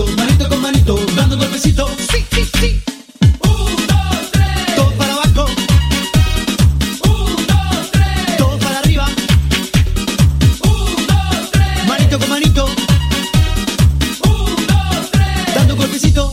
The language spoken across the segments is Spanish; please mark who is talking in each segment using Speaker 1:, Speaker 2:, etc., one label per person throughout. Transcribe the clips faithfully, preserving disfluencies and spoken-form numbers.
Speaker 1: manito con manito, dando un golpecito. Sí, sí, sí. Un, dos, tres. Todo para abajo. Un, dos, tres. Todo para arriba. Un, dos, tres. Manito con manito. Un, dos, tres. Dando un golpecito.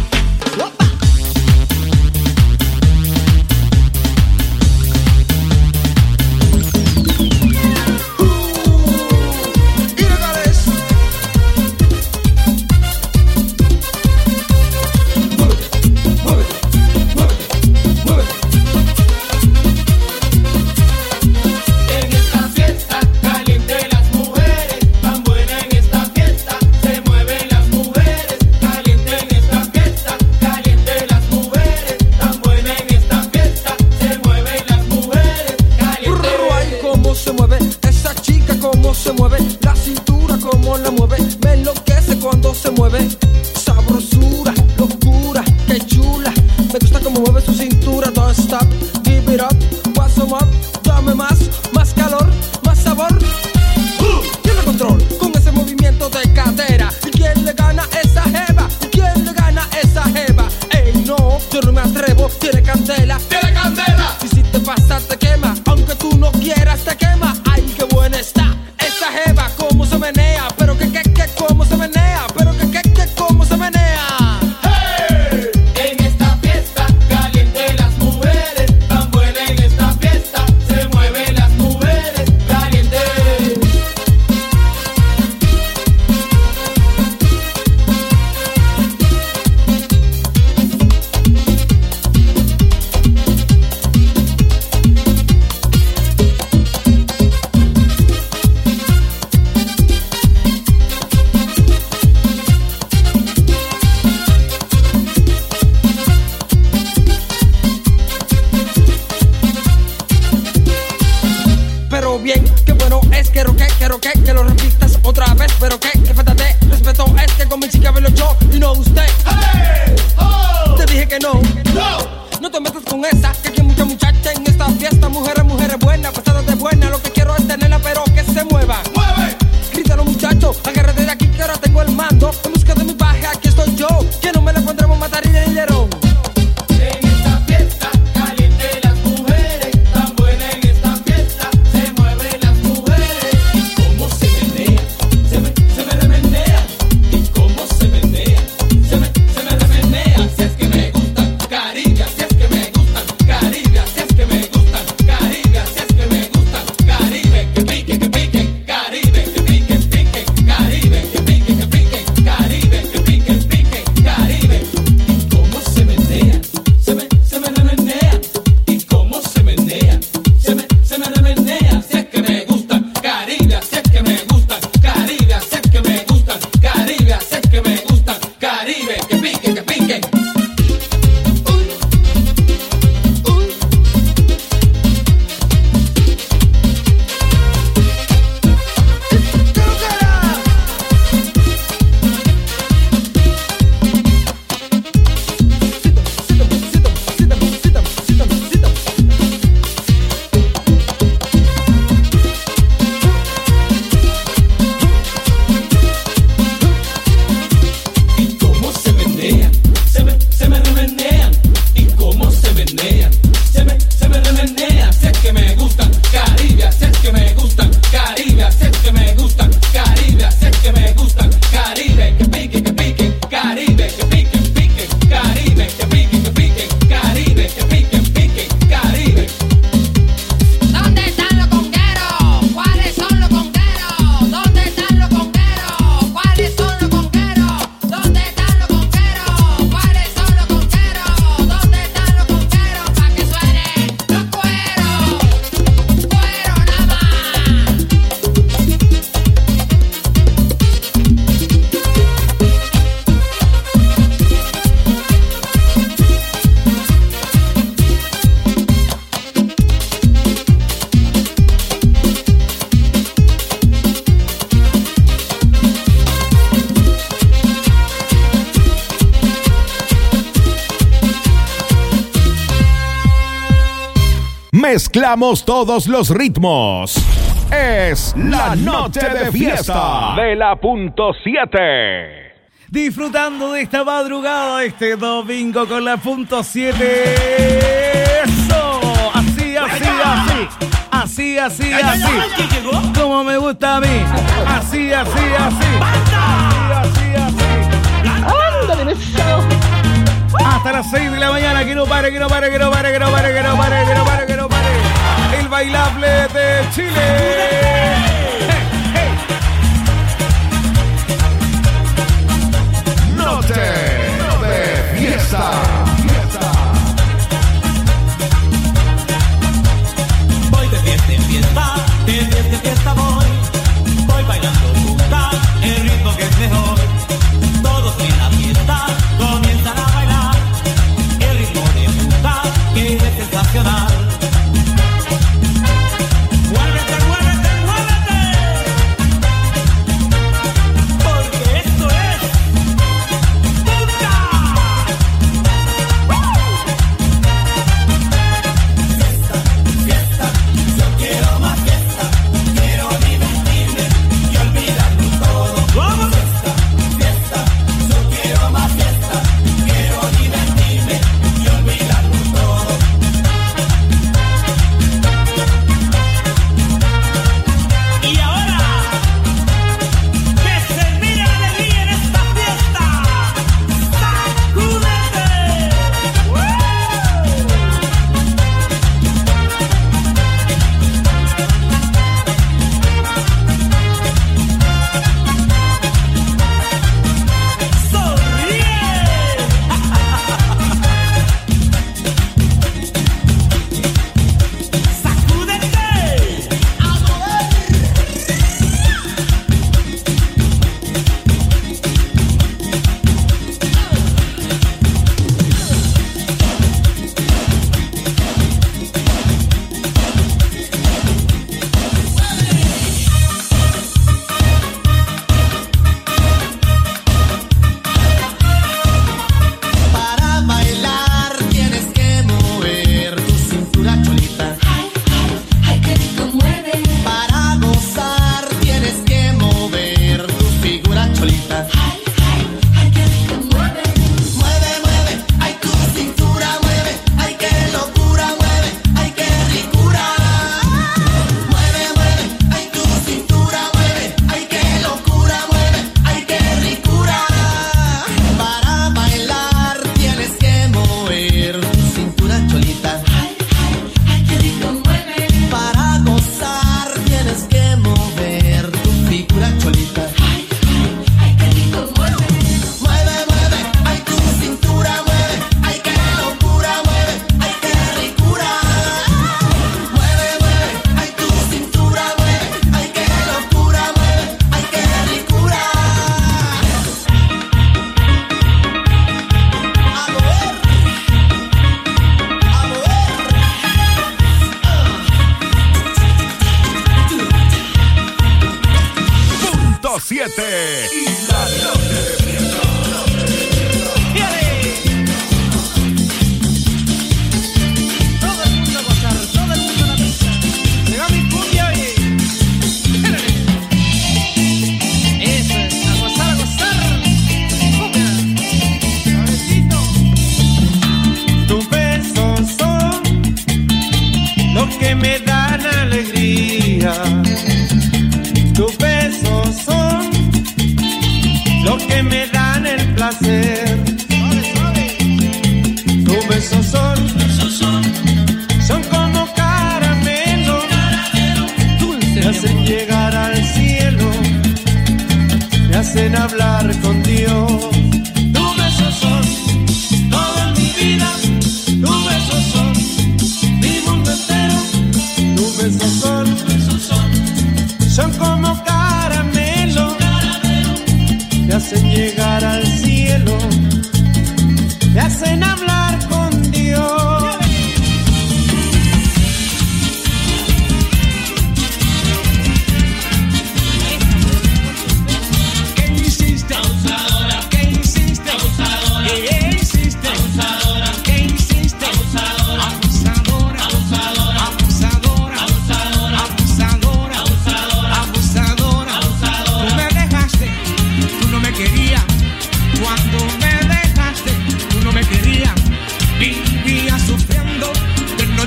Speaker 2: Mezclamos todos los ritmos. Es la noche de fiesta de la punto siete.
Speaker 3: disfrutando de esta madrugada, este domingo con la punto siete. Eso, así, así, así, así, así, así, como me gusta a mí, así, así, así, así, así, hasta las seis de la mañana, que no pare, que no pare, que no pare, que no pare, que no pare, que no pare, que no pare, el bailable de Chile.
Speaker 2: Noche de fiesta.
Speaker 4: Voy de fiesta en fiesta, de fiesta en fiesta voy. Voy bailando junta, el ritmo que es mejor. Todos en la fiesta comienzan a bailar. El ritmo de punta que es sensacional. Muévete, muévete,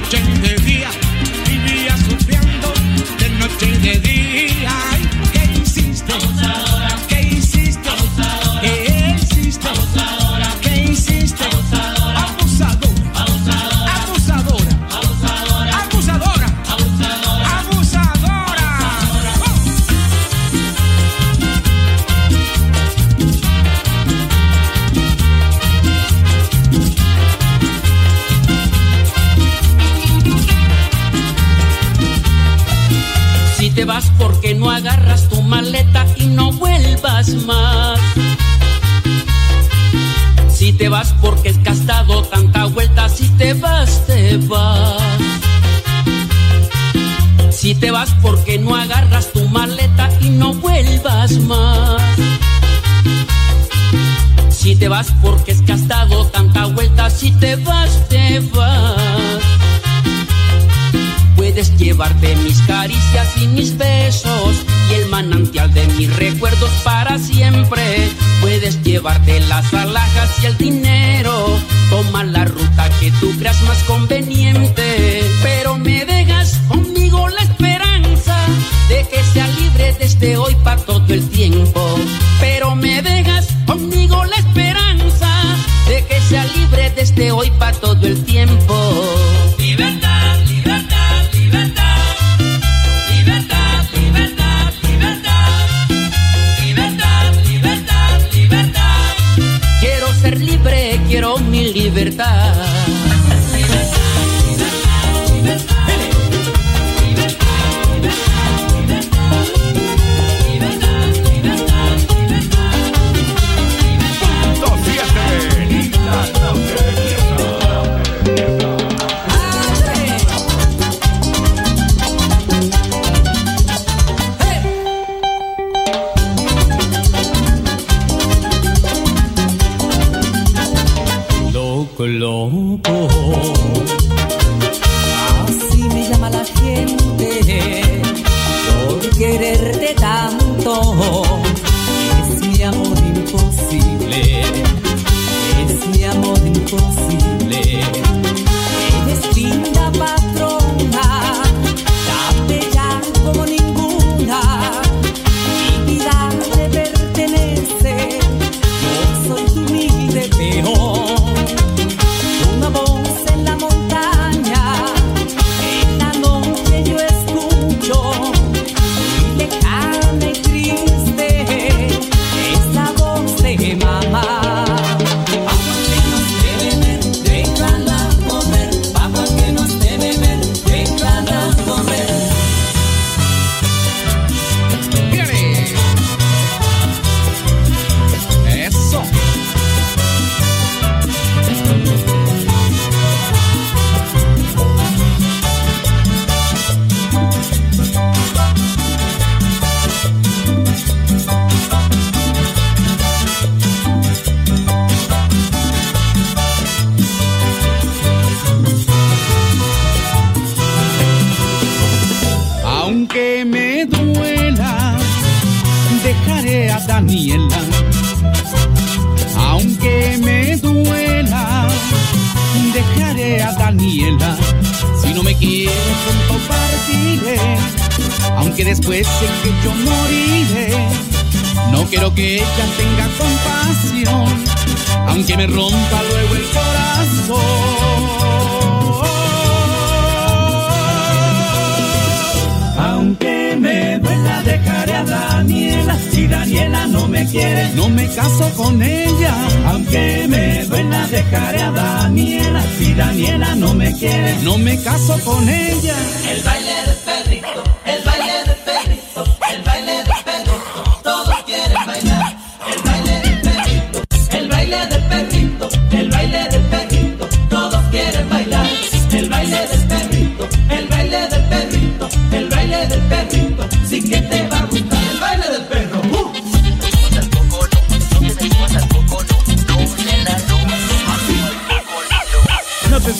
Speaker 5: noche y de día vivía sufriendo, de noche y de día. Ay, ¿qué hiciste? Abusadora. ¿Qué hiciste? Abusadora. ¿Qué hiciste? Abusadora. ¿Qué hiciste? Abusadora. Abusadora. Abusadora. Abusadora. Abusadora. Abusadora. Abusadora. Abusadora.
Speaker 6: Si te vas, porque no agarras tu maleta y no vuelvas más. Si te vas, porque es que has dado tanta vuelta. Si te vas, te vas. Si te vas, porque no agarras tu maleta y no vuelvas más. Si te vas, porque es que has dado tanta vuelta. Si te vas, te vas. Puedes llevarte mis caricias y mis besos y el manantial de mis recuerdos para siempre. Puedes llevarte las alhajas y el dinero. Toma la ruta que tú creas más conveniente. Pero me dejas conmigo la esperanza de que sea libre desde hoy para todo el tiempo. Pero me dejas conmigo la esperanza de que sea libre desde hoy para todo el tiempo. Libertad, libertad. Libertad, libertad, libertad, libertad, libertad, libertad. Quiero ser libre, quiero mi libertad. Loco, así me llama la gente por quererte tanto. Es mi amor imposible, es mi amor imposible. Eres linda patrona, tan bella como ninguna. Mi vida te pertenece, yo soy tu humilde peón. Una voz en la montaña, en la noche yo escucho, muy lejana y triste, es la voz de mamá. Papá que nos debe ver, déjala correr, papá que nos debe ver, déjala correr. ¡Viene! ¡Eso!
Speaker 5: Aunque me duela, dejaré a Daniela. Aunque me duela, dejaré a Daniela. Si no me quiere, pronto partiré. Aunque después sé que yo moriré. No quiero que ella tenga compasión, aunque me rompa luego el corazón.
Speaker 7: Aunque me duela, dejaré a Daniela. Si Daniela no me quiere,
Speaker 5: no me caso con ella.
Speaker 7: Aunque me duela, dejaré a Daniela. Si Daniela no me quiere,
Speaker 5: no me caso con ella.
Speaker 4: El baile del perrito, el baile del perrito, el baile del perrito, todos quieren bailar. El baile del perrito, el baile del perrito, el baile del perrito, todos quieren bailar. El baile del perrito, el baile del perrito, el baile del perrito, sí que te va a gustar. El baile del perro. Uh.
Speaker 3: No te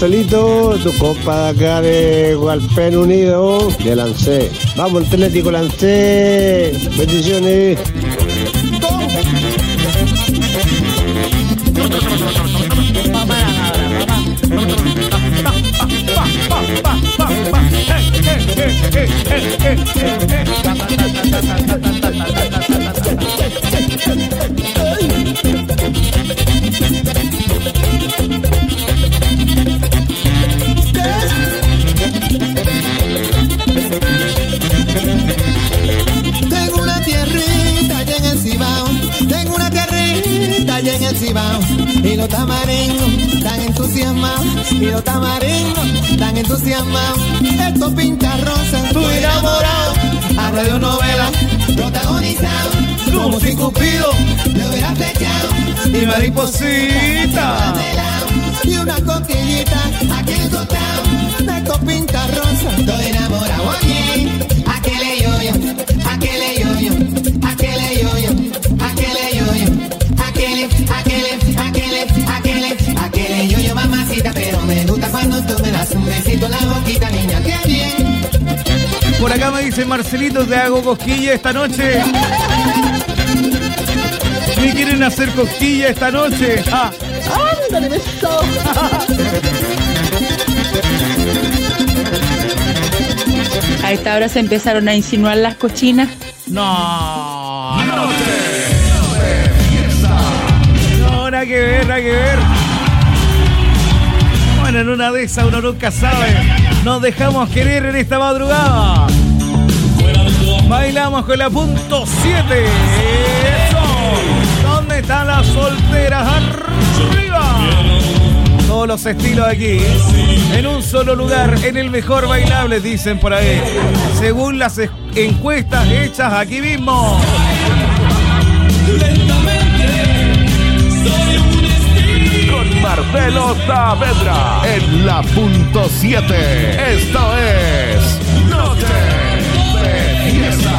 Speaker 8: Marcelito, tu compa de acá de Gualpén Unido, de Lancé. Vamos, Atlético Lancé. Bendiciones.
Speaker 9: Tengo una tierrita allá en el Cibao, tengo una tierrita allá en el Cibao, y los tamarengos tan entusiasmados, y los tamarengos tan entusiasmados. Estos pintas rosas, tú enamorado, a radionovela protagonizado, como si Cupido le hubiera flechado, y mariposita y una cosquillita aquí en costado. De estos pintas rosas, estoy enamorado. Oye, aquele yoyo, aquele yoyo, aquele yoyo, aquele yoyo, aquele, aquele, aquele, aquele, aquele yoyo, mamacita, pero me gusta cuando tú me das un besito en la boquita, niña, qué bien.
Speaker 3: Por acá me dice Marcelito, te hago cosquilla esta noche. ¿Me quieren hacer cosquilla esta noche? Ah.
Speaker 9: ¡Ándale, beso!
Speaker 10: A esta hora se empezaron a insinuar las cochinas.
Speaker 3: No, no, no, nada que ver, nada que ver. Bueno, en una de esas uno nunca sabe. Nos dejamos querer en esta madrugada. Bailamos con la punto siete. Eso. ¿Dónde están las solteras? Arriba. Todos los estilos aquí, en un solo lugar, en el mejor bailable, dicen por ahí, según las encuestas hechas aquí mismo.
Speaker 2: Con Marcelo Saavedra en la punto siete. Esto es Noche de Fiesta.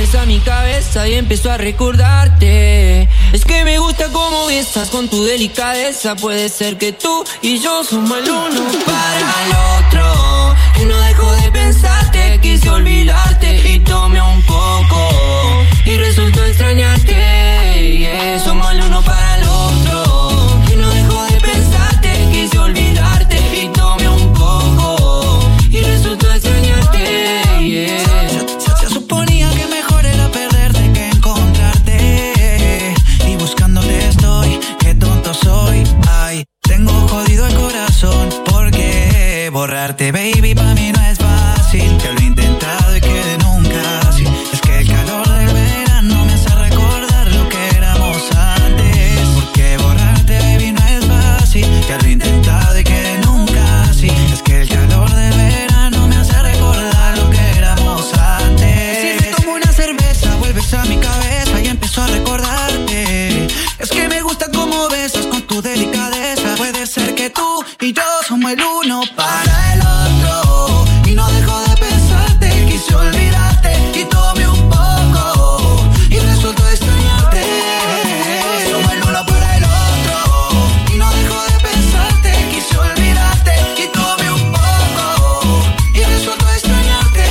Speaker 11: vuelves a mi cabeza y empiezo a recordarte. Es que me gusta cómo besas con tu delicadeza. Puede ser que tú y yo somos el uno para el otro. Y no dejo de pensarte, quise olvidarte y tomé un poco y resultó extrañarte. Yeah, somos el uno para el otro. Y no dejo de pensarte, quise olvidarte y tomé un poco y resultó extrañarte. Yeah.
Speaker 12: Se, se suponía que mejor era perderte que encontrarte. Y buscándote estoy, qué tonto soy. Ay, tengo jodido el corazón. Porque borrarte, baby, para mí no es fácil. Te lo he intentado y quedé nunca así. Es que el calor del verano me hace recordar lo que éramos antes. Porque borrarte, baby, no es fácil. Ya lo he intentado y quedé nunca así. Es que el calor del verano me hace recordar lo que éramos antes. Si me tomo una cerveza, vuelves a mi cabeza y empiezo a recordarte. Es que me gusta cómo besas con tu delicadeza. Puede ser que tú y yo somos el uno para el otro. Y no dejo de pensarte, quise olvidarte y tomé un poco y resultó extrañarte. Somos el uno para el otro. Y no dejo de pensarte, quise olvidarte y tomé un poco y resultó extrañarte.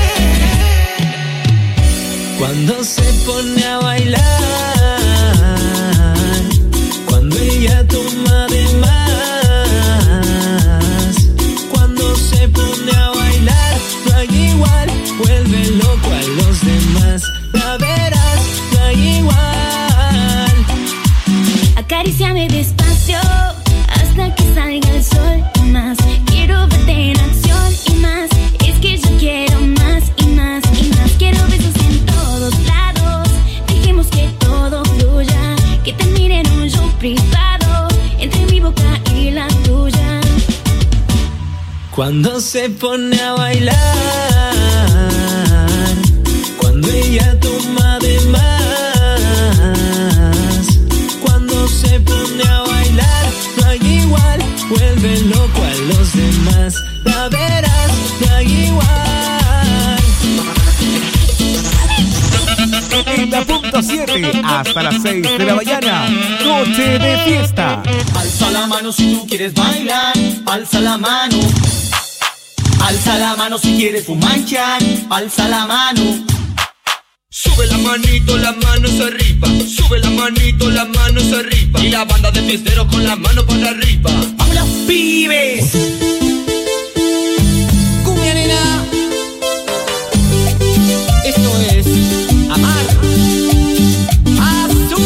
Speaker 11: Cuando se pone a bailar, cuando ella toma de más, cuando se pone a bailar, no hay igual, vuelve loco a los demás. La verás, no hay igual.
Speaker 13: Acaríciame despacio hasta que salga el sol y más. Quiero verte en acción y más. Es que yo quiero más y más y más. Quiero besos en todos lados. Dejemos que todo fluya. Que termine en un show privado entre mi boca y la tuya.
Speaker 11: Cuando se pone a bailar, cuando ella toma de más, cuando se pone a bailar, no hay igual, vuelve loco a los demás. La verás, no hay igual.
Speaker 3: En la punto siete hasta las seis de la mañana, noche de fiesta.
Speaker 1: Alza la mano si tú quieres bailar, alza la mano. Alza la mano si quieres fumanchar, alza la mano.
Speaker 11: Sube la manito, las manos arriba. Sube la manito, las manos arriba. Y la banda de fiesteros con las manos para arriba.
Speaker 1: ¡Vámonos, pibes!
Speaker 11: Cumbia, nena. Esto es Amar Azul.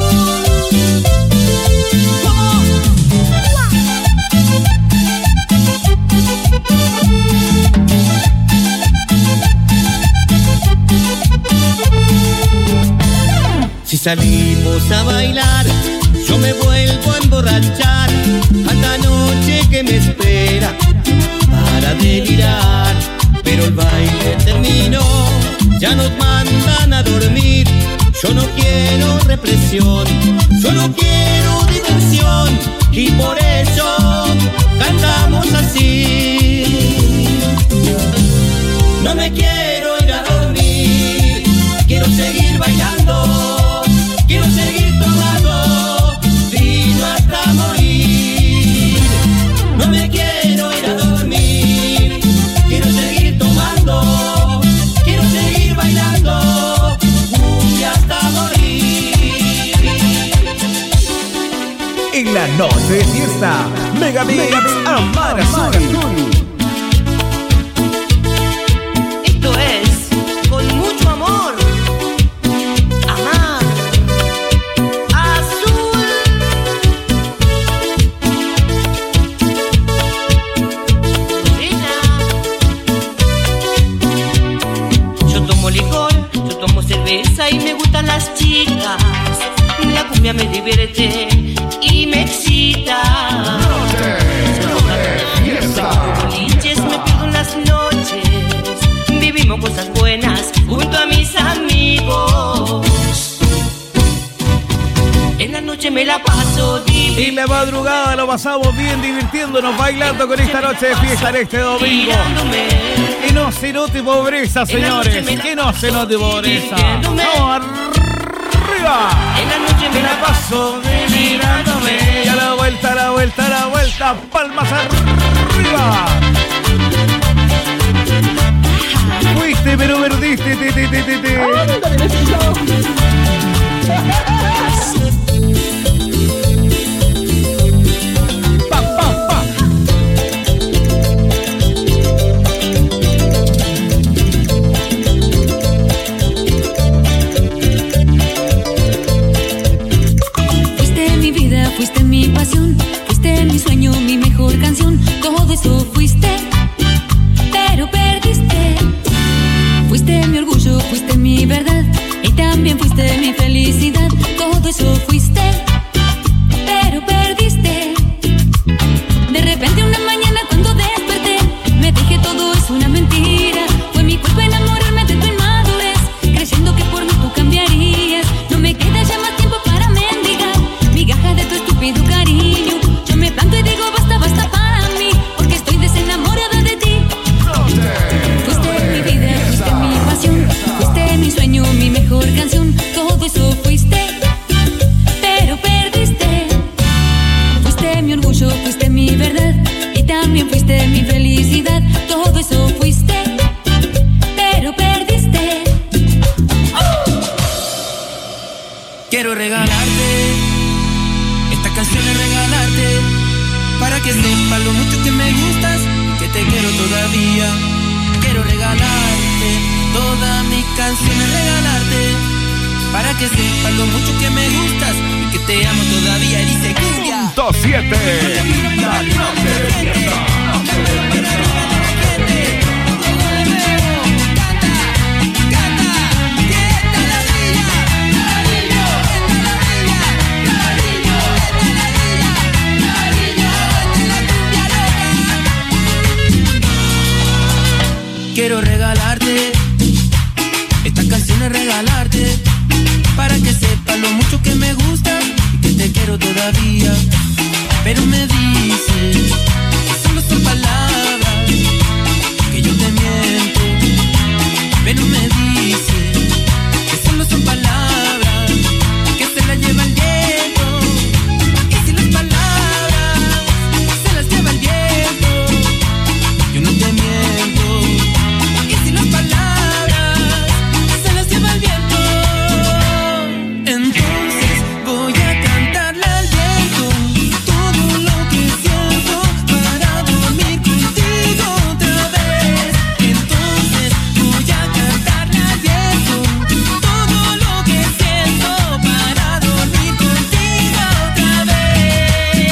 Speaker 14: Si salimos a bailar, yo me vuelvo a emborrachar. Hasta noche que me espera para delirar. Pero el baile terminó, ya nos mandan a dormir. Yo no quiero represión, solo quiero diversión. Y por eso cantamos así. No me quiero ir a dormir, quiero seguir bailando, quiero seguir tomando vino hasta morir. No me quiero ir a dormir, quiero seguir tomando, quiero seguir bailando cumbia hasta morir.
Speaker 3: En la noche de fiesta, Megamix Amar Azul.
Speaker 14: Esto es con mucho amor. Amar Azul. Yo tomo licor, yo tomo cerveza y me gustan las chicas. La cumbia me divierte y me excita. Boliches, me pierdo en las noches. Vivimos cosas buenas junto a mis amigos. En la noche me la paso divino.
Speaker 3: Y la madrugada lo pasamos bien divirtiéndonos, bailando con esta noche de fiesta en este domingo. En no se note pobreza, señores. Que no se note pobreza. Vamos arriba.
Speaker 14: En la noche
Speaker 3: me la paso mirándome. Y a la vuelta, a la vuelta, a la vuelta. Palmas arriba. Fuiste, pero perdiste. Te, te, te, te, te. Pa, pa, pa.
Speaker 15: Fuiste mi vida, fuiste mi pasión, fuiste mi sueño, mi mejor canción. Todo eso fuiste, pero perdiste. Fuiste mi orgullo, fuiste mi verdad, y también fuiste mi felicidad. Todo eso fuiste, pero perdiste. De repente una mañana cuando desperté, me dije todo es una mentira. Fue mi culpa enamorarme de tu inmadurez, creyendo que por mí tú cambiarías. No me queda ya más tiempo para mendigar migajas de tu estúpido cariño. Yo me planto y digo basta, basta para mí, porque estoy desenamorada de ti. Fuiste mi vida, fuiste mi pasión, fuiste mi sueño, mi mejor canción. Todo eso fuiste, pero perdiste. Fuiste mi orgullo, fuiste mi verdad, y también fuiste mi felicidad. Todo eso fuiste, pero perdiste.
Speaker 16: Quiero regalarte, esta canción es regalarte, para que sepas lo mucho que me gustas y que te quiero todavía. Quiero regalarte, toda mi canción es regalarte, para que sepas lo mucho que me gustas y que te amo todavía. Y dice cumbia.
Speaker 2: Punto siete. La noche despierta.
Speaker 16: Quiero regalarte, esta canción es regalarte, para que sepas lo mucho que me gusta y que te quiero todavía. Pero me dices que solo son palabras, que yo te miento. Pero me dices que solo son palabras, que se las lleva el viento. Y si las palabras se las lleva el viento, yo no te miento. Y si las palabras se las lleva el viento, entonces voy a cantarle al viento todo lo que siento para dormir contigo otra vez. Entonces voy a cantarle al viento todo lo que siento para dormir contigo otra vez.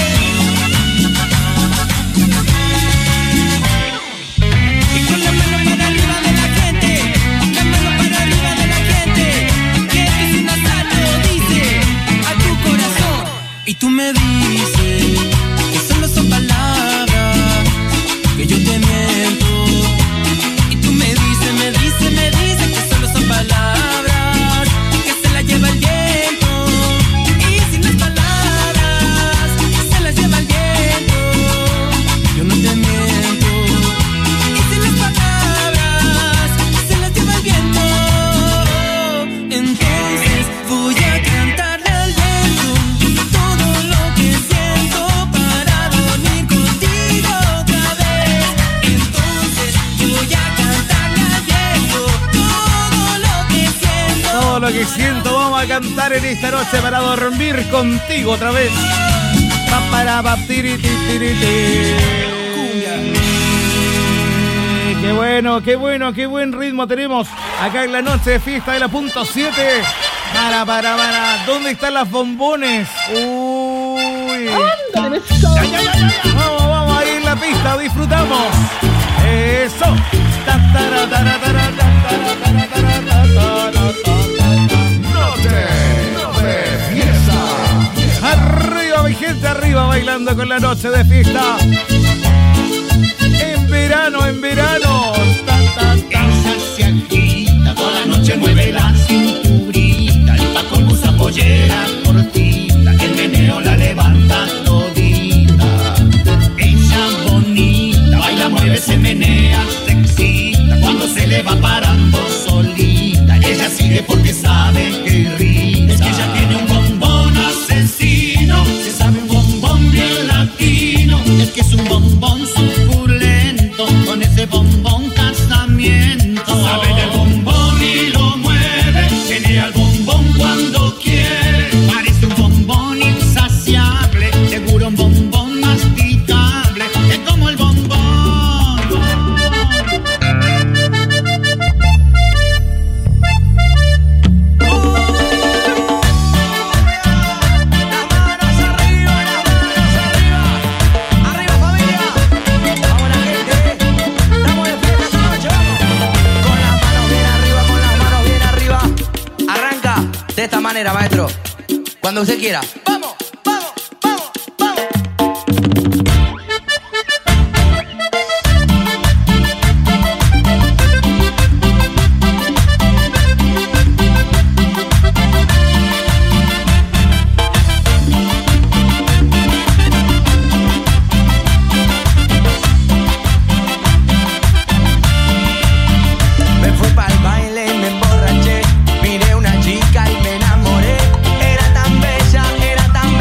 Speaker 16: Y con la mano para arriba de la gente, la mano para arriba de la gente, que esto es un asalto, dice a tu corazón. Y tú me dices que solo son palabras, que yo te miento. Y tú me dices, me dices, me dices que solo son palabras, que se las lleva el viento. Y si las palabras se las lleva el viento, yo no te miento. Y si las palabras se las lleva el viento, entonces voy a cantarle al viento todo lo que siento para dormir contigo otra vez. Entonces voy a cantarle al viento todo lo que siento.
Speaker 3: Todo lo que siento vamos a cantar en esta noche para dormir contigo otra vez. Pa, para, pa, tiri, ti, tiri, ti. Qué bueno, qué bueno, qué buen ritmo tenemos acá en la noche de fiesta de la punto siete. Para, para, para. ¿Dónde están las bombones? Uy. Ya, ya, ya, ya, ya. Vamos, vamos ahí en la pista, disfrutamos. Eso. Ta, tara, tara, tara, ta, tara, tara, tara, ta, tara, ta.
Speaker 2: Noche de fiesta.
Speaker 3: Arriba, mi gente, arriba, bailando con la noche de fiesta. En verano, en verano. Ta, ta, ta.
Speaker 5: Esa se agita, toda la noche mueve la cinturita, y pa' con usa pollera cortita, el meneo la levanta todita. Ella bonita, baila, mueve, se menea, se excita,
Speaker 1: va parando solita. Ella sigue porque sabe que irrita. Es que ella tiene un bombón asesino, se sabe un bombón bien latino. Es que es un bombón suculento, con ese bombón casamiento. Sabe del bombón y lo mueve, tiene al bombón cuando quiere. Parece un bombón insaciable, seguro un bombón masticable. Es como el bombón.
Speaker 17: De esta manera, maestro. Cuando usted quiera. ¡Vamos! Era tan bella, era tan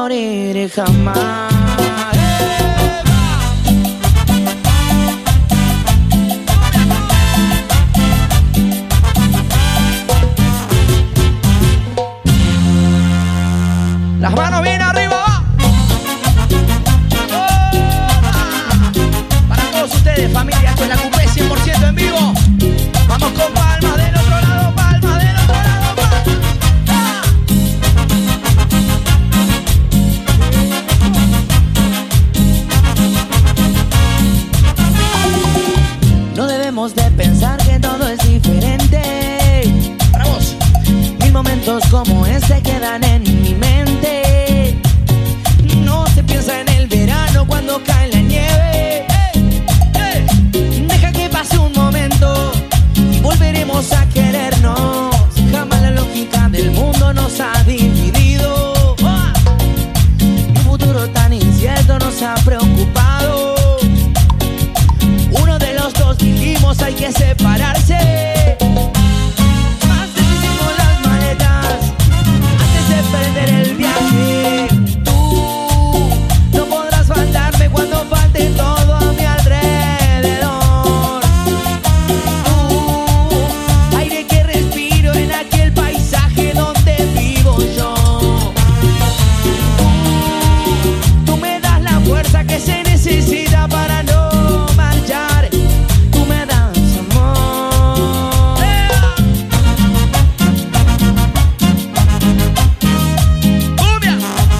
Speaker 18: moriré jamás.
Speaker 17: Las manos bien arriba, va. Para todos ustedes, familia, esto es la Cupé cien por ciento en vivo. Vamos con palmas del otro lado, palmas del otro lado, palmas.
Speaker 18: No debemos de pensar que todo es diferente.
Speaker 17: Para vos.
Speaker 18: Mil momentos como este quedan en mi mente. No se piensa en el verano cuando cae la nieve. Deja que pase un momento y volveremos a querernos. Jamás la lógica del mundo nos ha dividido. Un futuro tan incierto nos ha preocupado. Uno de los dos dijimos hay que separarse. Más deshicimos las maletas antes de perder el viaje. Tú no podrás faltarme cuando falte todo a mi alrededor. Tú, aire que respiro en aquel paisaje donde vivo yo. Tú me das la fuerza que se necesita para no marchar. Tú me das amor.
Speaker 17: ¡Cumbia!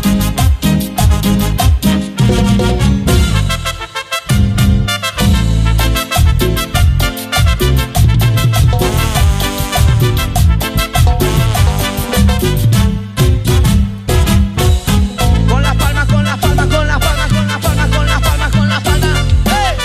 Speaker 17: Con las palmas, con las palmas, con las palmas, con las palmas, con las palmas, con las palmas. ¡Hey!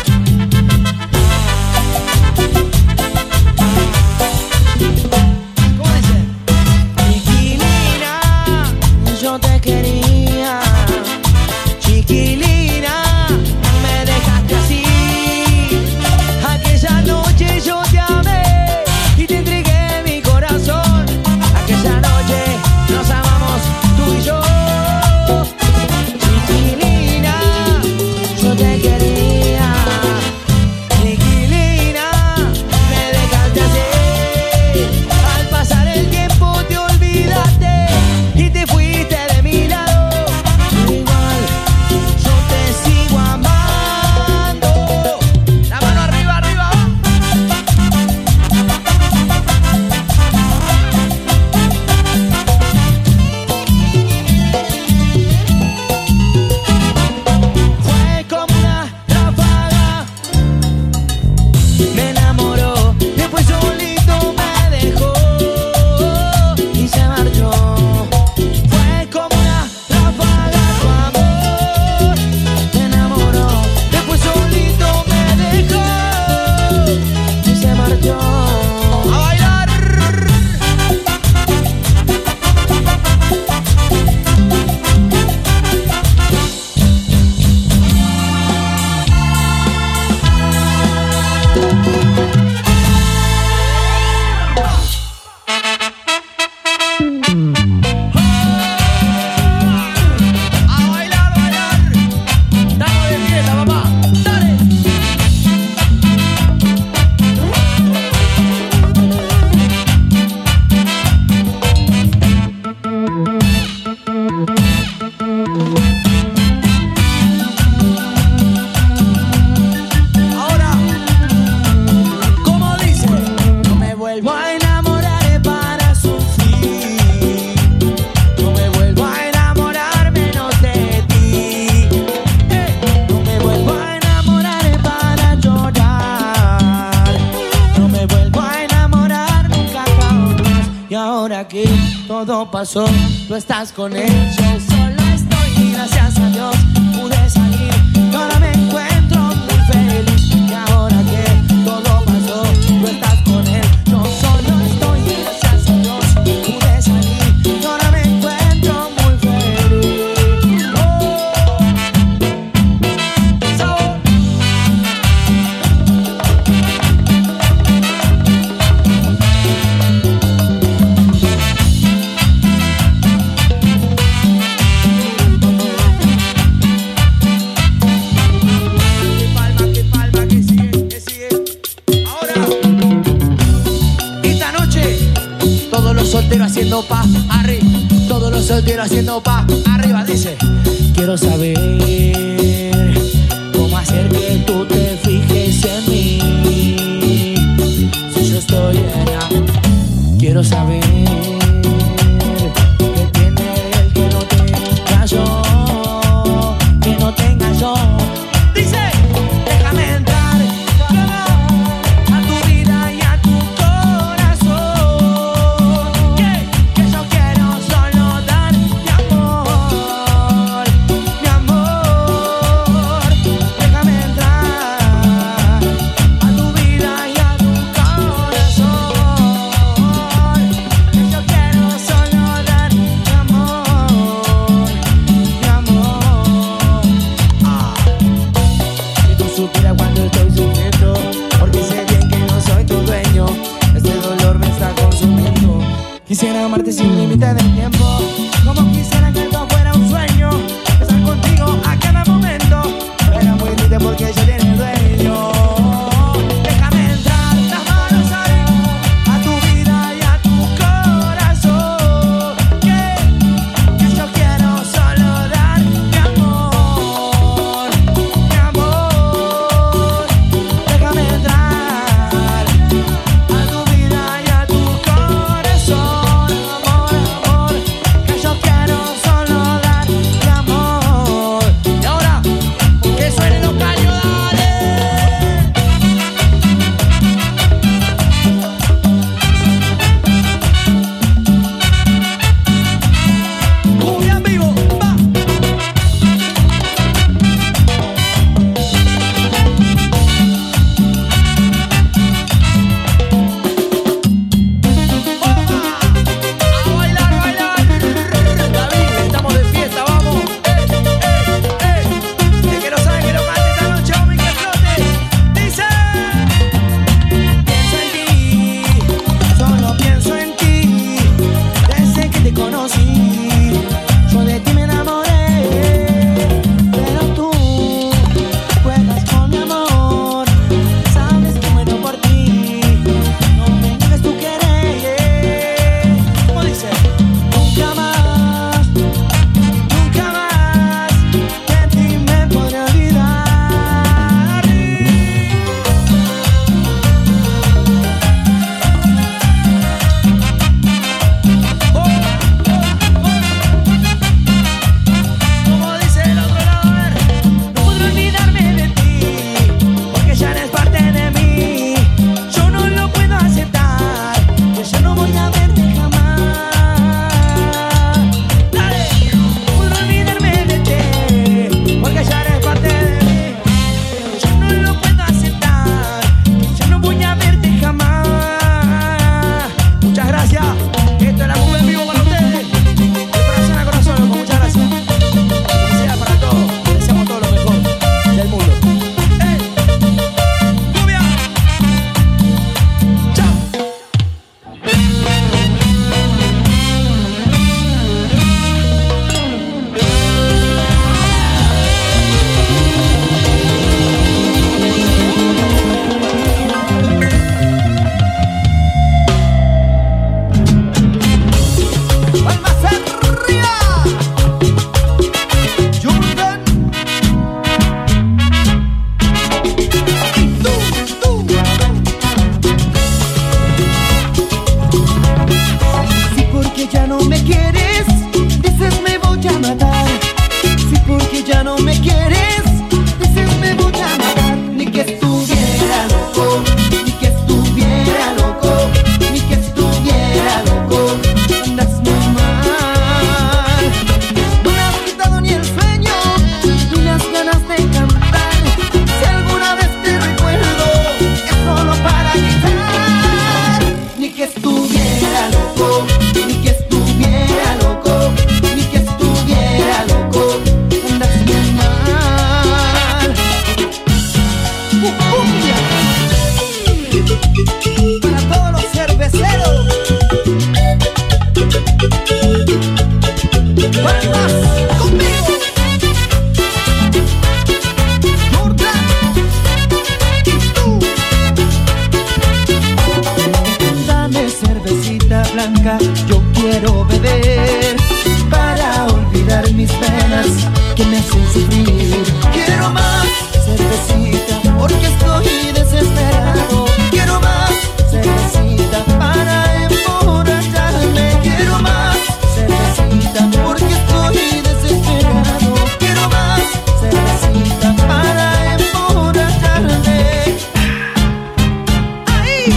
Speaker 17: ¿Cómo dice?
Speaker 18: Chiquilina, yo te quería. Chiquilina, me dejaste así. Aquella noche yo te amé y te entregué mi corazón. Aquella noche nos amamos tú y yo. Chiquilina, yo te quería. Chiquilina, me dejaste así. Al pasar el tiempo te olvidaste y te fuiste de mi lado. Igual yo te sigo amando.
Speaker 17: La mano arriba, arriba, va.
Speaker 18: Fue como una ráfaga, me enamoró, después solito me dejó y se marchó. Fue como una ráfaga tu amor, me enamoró, después solito me dejó y se marchó.
Speaker 17: A bailar. A bailar, bailar. Dale de fiesta, papá. Dale. Ahora,
Speaker 18: Como dice, no me vuelvo a enamorar para sufrir. No me vuelvo a enamorar menos de ti. No me vuelvo a enamorar para llorar. No me vuelvo a enamorar nunca jamás. Y ahora que todo pasó, tú estás con él. Yo solo estoy y gracias a Dios pude salir. Y ahora me encuentro muy feliz. Y ahora que todo pasó, tú estás con él. Yo solo estoy y gracias a Dios pude salir. Y ahora me encuentro muy feliz. Oh, sabor. haciendo pa' arriba. Todos los solteros haciendo pa' arriba. Dice, quiero saber cómo hacer que tú te fijes en mí. Si yo estoy allá, quiero saber qué tiene el que no tenga yo, que no tenga yo. Dice, déjame entrar a tu vida y a tu corazón, que, que yo quiero solo dar mi amor, mi amor. Déjame entrar a tu vida y a tu corazón, que yo quiero solo dar mi amor, mi amor. Ah. Si tú supieras cuando estoy sufriendo, porque sé bien que no soy tu dueño, este dolor me está consumiendo. Quisiera amarte sin límite de tiempo, como quisiera que esto fuera un sueño, estar contigo a cada momento. Pero muy triste porque yo tiene dueño. Déjame entrar las manos ahí a tu vida y a tu corazón, que, que yo quiero solo dar mi amor, mi amor. Déjame entrar a tu vida y a tu corazón, amor, amor. que me hacen sufrir. Quiero más cervecita porque estoy desesperado. Quiero más cervecita para emborracharme. Quiero más cervecita porque estoy desesperado. Quiero más cervecita para emborracharme. ¡Ahí!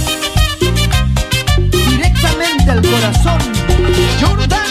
Speaker 18: Directamente al corazón, Jordan.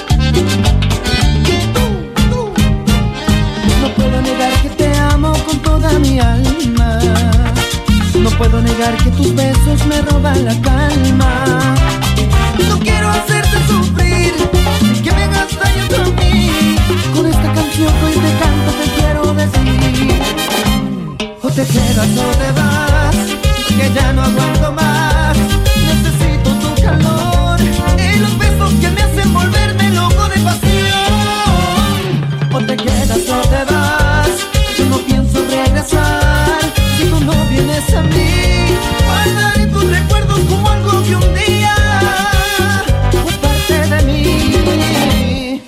Speaker 18: No puedo negar que te amo con toda mi alma. No puedo negar que tus besos me roban la calma. No quiero hacerte sufrir ni que me hagas daño a mí. Con esta canción que hoy te canto te quiero decir: o te quedas o te vas, que ya no aguanto más. Necesito tu calor y los besos que me hacen volverme loco de pasión. O te quedas o te vas, yo no pienso regresar. Si tú no vienes a mí, guardaré tus recuerdos como algo que un día fue parte de mí.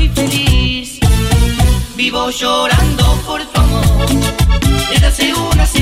Speaker 14: Llorando por tu amor desde hace una